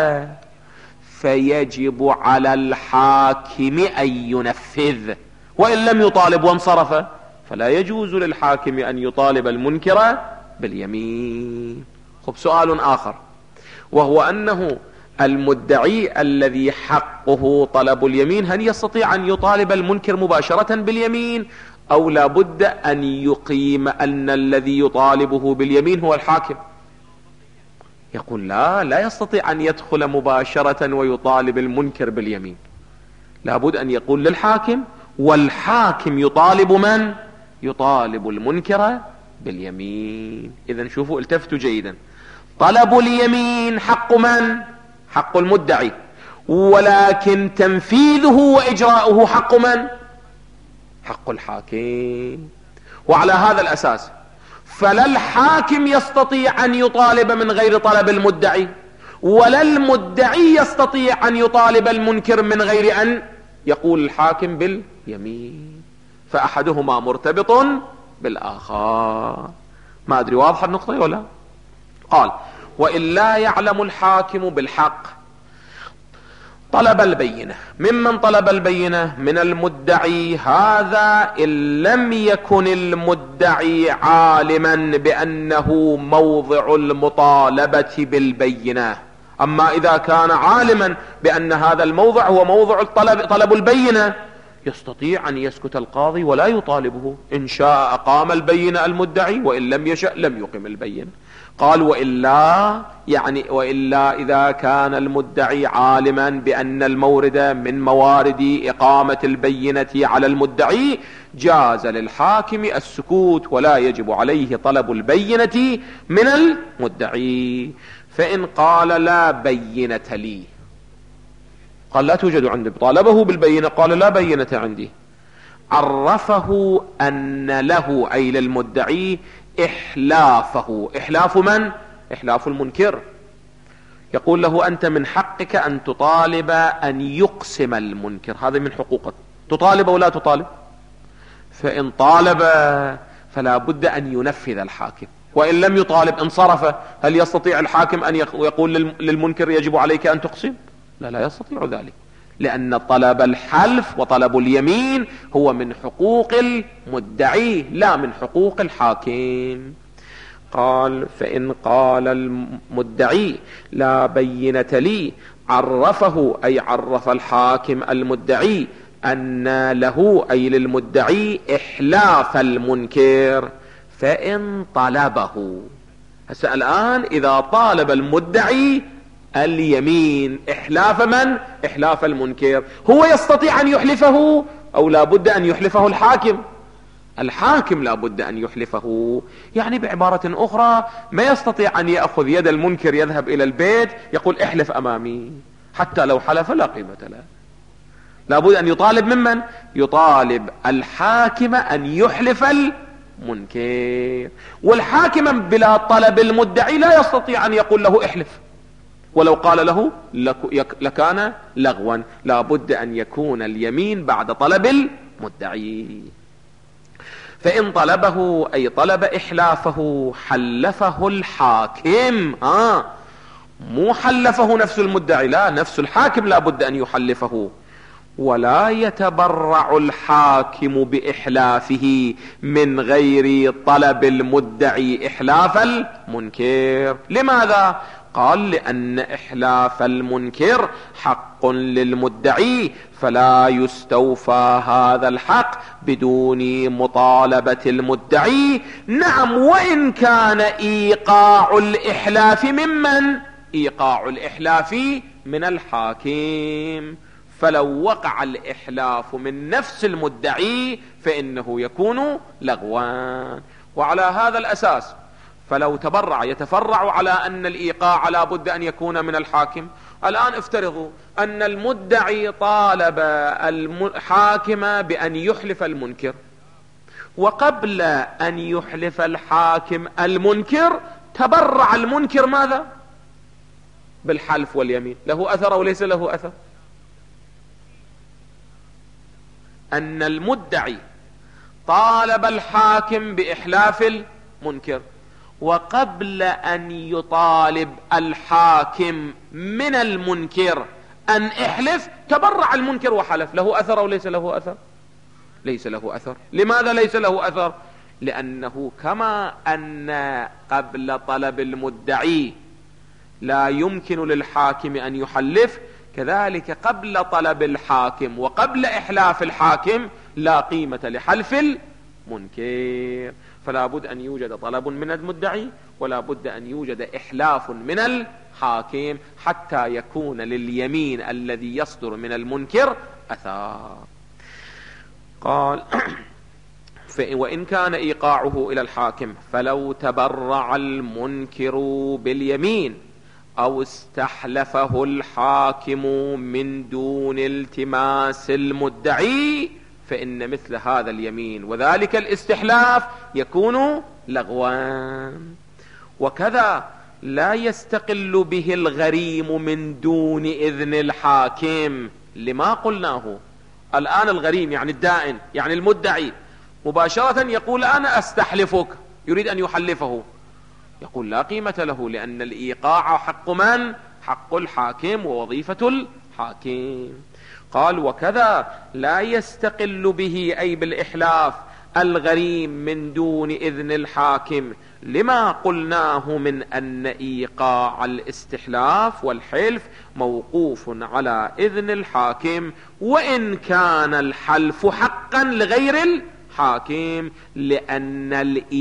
فيجب على الحاكم أن ينفذ، وإن لم يطالب وانصرف فلا يجوز للحاكم أن يطالب المنكر باليمين. خب سؤال آخر، وهو أنه المدعي الذي حقه طلب اليمين هل يستطيع أن يطالب المنكر مباشرة باليمين، أو لا بد أن يقيم أن الذي يطالبه باليمين هو الحاكم؟ يقول لا يستطيع أن يدخل مباشرة ويطالب المنكر باليمين، لا بد أن يقول للحاكم، والحاكم يطالب من؟ يطالب المنكر باليمين. إذن شوفوا التفتوا جيدا، طلب اليمين حق من؟ حق المدعي، ولكن تنفيذه وإجراؤه حق من؟ حق الحاكم. وعلى هذا الأساس فلا الحاكم يستطيع أن يطالب من غير طلب المدعي، ولا المدعي يستطيع أن يطالب المنكر من غير أن يقول الحاكم باليمين، فأحدهما مرتبط بالآخر. ما أدري واضحة النقطة ولا؟ قال وإن لا يعلم الحاكم بالحق طلب البينة. ممن طلب البينة؟ من المدعي، هذا إن لم يكن المدعي عالما بأنه موضع المطالبة بالبينة. أما إذا كان عالما بأن هذا الموضع هو موضع طلب البينة، يستطيع أن يسكت القاضي ولا يطالبه، إن شاء أقام البينة المدعي، وإن لم يشأ لم يقم البينة. قال وإلا إذا كان المدعي عالما بأن المورد من موارد إقامة البينة على المدعي، جاز للحاكم السكوت ولا يجب عليه طلب البينة من المدعي. فإن قال لا بينة لي، قال لا توجد عندي، طالبه بالبينة قال لا بينة عندي، عرفه أن له أي للمدعي إحلافه. إحلاف من؟ إحلاف المنكر. يقول له أنت من حقك أن تطالب أن يقسم المنكر، هذا من حقوقك، تطالب ولا تطالب؟ فإن طالب فلا بد أن ينفذ الحاكم، وإن لم يطالب انصرف. هل يستطيع الحاكم أن يقول للمنكر يجب عليك أن تقسم؟ لا يستطيع ذلك، لأن طلب الحلف وطلب اليمين هو من حقوق المدعي لا من حقوق الحاكم. قال فإن قال المدعي لا بينة لي، عرفه أي عرف الحاكم المدعي أن له أي للمدعي إحلاف المنكر، فإن طلبه. هسه الآن إذا طالب المدعي اليمين إحلاف من؟ إحلاف المنكر. هو يستطيع أن يحلفه أو لا بد أن يحلفه الحاكم؟ الحاكم لا بد أن يحلفه. يعني بعبارة أخرى ما يستطيع أن يأخذ يد المنكر يذهب إلى البيت يقول احلف أمامي، حتى لو حلف لا قيمة له. لا بد أن يطالب ممن؟ يطالب الحاكم أن يحلف المنكر. والحاكم بلا طلب المدعي لا يستطيع أن يقول له احلف، ولو قال له لكان لغوا. لا بد أن يكون اليمين بعد طلب المدعي. فإن طلبه أي طلب إحلافه حلفه الحاكم، مو حلفه نفس المدعي، لا، نفس الحاكم لا بد أن يحلفه. ولا يتبرع الحاكم بإحلافه من غير طلب المدعي إحلاف المنكر. لماذا؟ قال لأن إحلاف المنكر حق للمدعي، فلا يستوفى هذا الحق بدون مطالبة المدعي. نعم، وإن كان إيقاع الإحلاف ممن؟ إيقاع الإحلاف من الحاكم. فلو وقع الإحلاف من نفس المدعي فإنه يكون لغوا. وعلى هذا الأساس فلو تبرع يتفرع على أن الإيقاع لا بد أن يكون من الحاكم. الآن افترضوا أن المدعي طالب الحاكم بأن يحلف المنكر، وقبل أن يحلف الحاكم المنكر تبرع المنكر ماذا؟ بالحلف واليمين. له أثر أو ليس له أثر؟ أن المدعي طالب الحاكم بإحلاف المنكر، وقبل أن يطالب الحاكم من المنكر أن احلف تبرع المنكر وحلف. له أثر أو ليس له أثر؟ ليس له أثر. لماذا ليس له أثر؟ لأنه كما أن قبل طلب المدعي لا يمكن للحاكم أن يحلف، كذلك قبل طلب الحاكم وقبل إحلاف الحاكم لا قيمة لحلف المنكر. فلا بد أن يوجد طلب من المدعي، ولا بد أن يوجد إحلاف من الحاكم حتى يكون لليمين الذي يصدر من المنكر أثار. قال وإن كان إيقاعه إلى الحاكم فلو تبرع المنكر باليمين أو استحلفه الحاكم من دون التماس المدعي فإن مثل هذا اليمين وذلك الاستحلاف يكون لغوا. وكذا لا يستقل به الغريم من دون إذن الحاكم، لما قلناه. الآن الغريم يعني الدائن يعني المدعي مباشرة يقول أنا أستحلفك، يريد أن يحلفه، يقول لا قيمة له، لأن الإيقاع حق من؟ حق الحاكم ووظيفة الحاكم. قال وكذا لا يستقل به أي بالإحلاف الغريم من دون إذن الحاكم، لما قلناه من أن إيقاع الاستحلاف والحلف موقوف على إذن الحاكم، وإن كان الحلف حقا لغير الحاكم، لأن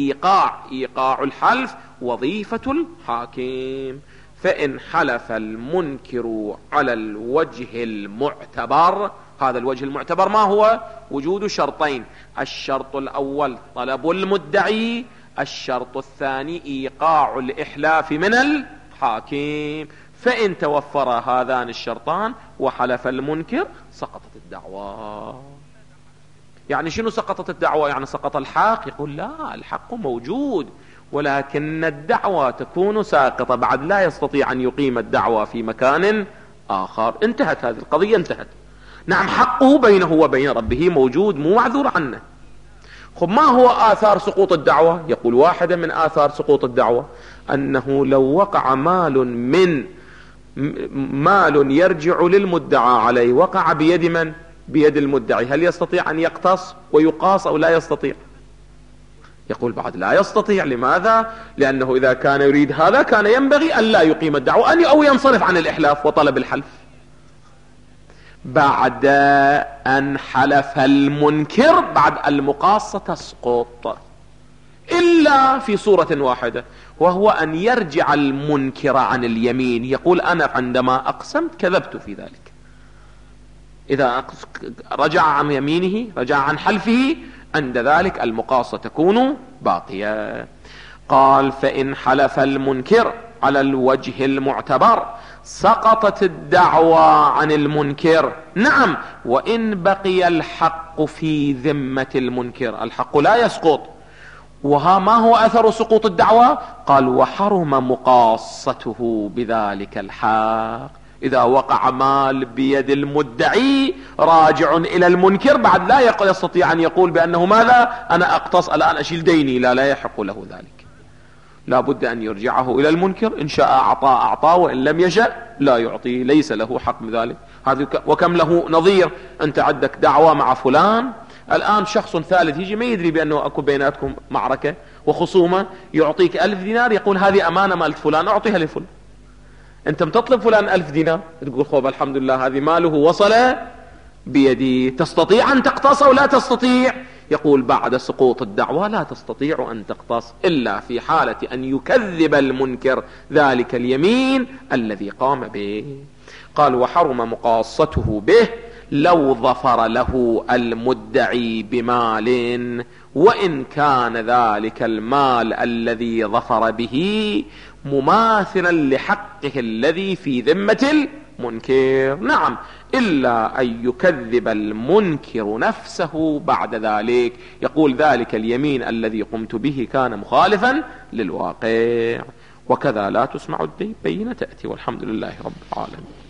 إيقاع الحلف وظيفة الحاكم. فإن حلف المنكر على الوجه المعتبر، هذا الوجه المعتبر ما هو؟ وجود شرطين: الشرط الأول طلب المدعي، الشرط الثاني إيقاع الإحلاف من الحاكم. فإن توفر هذان الشرطان وحلف المنكر سقطت الدعوة. يعني شنو سقطت الدعوة؟ يعني سقط الحق؟ يقول لا، الحق موجود، ولكن الدعوة تكون ساقطة، بعد لا يستطيع أن يقيم الدعوة في مكان آخر. انتهت هذه القضية، انتهت. نعم، حقه بينه وبين ربه موجود، مو معذور عنه. خب ما هو آثار سقوط الدعوة؟ يقول واحدة من آثار سقوط الدعوة أنه لو وقع مال يرجع للمدعى عليه، وقع بيد من؟ بيد المدعي، هل يستطيع أن يقتص ويقاص أو لا يستطيع؟ يقول بعد لا يستطيع. لماذا؟ لأنه إذا كان يريد هذا كان ينبغي أن لا يقيم الدعوة أو ينصرف عن الإحلاف وطلب الحلف. بعد أن حلف المنكر بعد المقاصة تسقط. إلا في صورة واحدة، وهو أن يرجع المنكر عن اليمين، يقول أنا عندما أقسمت كذبت في ذلك. إذا رجع عن يمينه، رجع عن حلفه، عند ذلك المقاصة تكون باقية. قال فإن حلف المنكر على الوجه المعتبر سقطت الدعوى عن المنكر. نعم، وإن بقي الحق في ذمة المنكر، الحق لا يسقط. وها ما هو أثر سقوط الدعوى؟ قال وحرم مقاصته بذلك الحق. إذا وقع مال بيد المدعي راجع إلى المنكر، بعد لا يستطيع أن يقول بأنه ماذا أنا أقتص الآن أشيل ديني، لا يحق له ذلك. لا بد أن يرجعه إلى المنكر، إن شاء أعطاه وإن لم يشأ لا يعطيه، ليس له حق بذلك. وكم له نظير. أنت عندك دعوة مع فلان، الآن شخص ثالث يجي ما يدري بأنه أكو بيناتكم معركة وخصومة، يعطيك 1000 دينار، يقول هذه أمانة مالت فلان أعطيها لفلان. أنت متطلب فلان 1000 دينار، تقول خوب الحمد لله هذه ماله وصل بيدي، تستطيع أن تقتص أو لا تستطيع؟ يقول بعد سقوط الدعوة لا تستطيع أن تقتص إلا في حالة أن يكذب المنكر ذلك اليمين الذي قام به. قال وحرم مقاصته به لو ظفر له المدعي بمال، وإن كان ذلك المال الذي ظفر به مماثلا لحقه الذي في ذمة المنكر. نعم، إلا أن يكذب المنكر نفسه بعد ذلك، يقول ذلك اليمين الذي قمت به كان مخالفا للواقع. وكذا لا تسمع البينة تأتي، والحمد لله رب العالمين.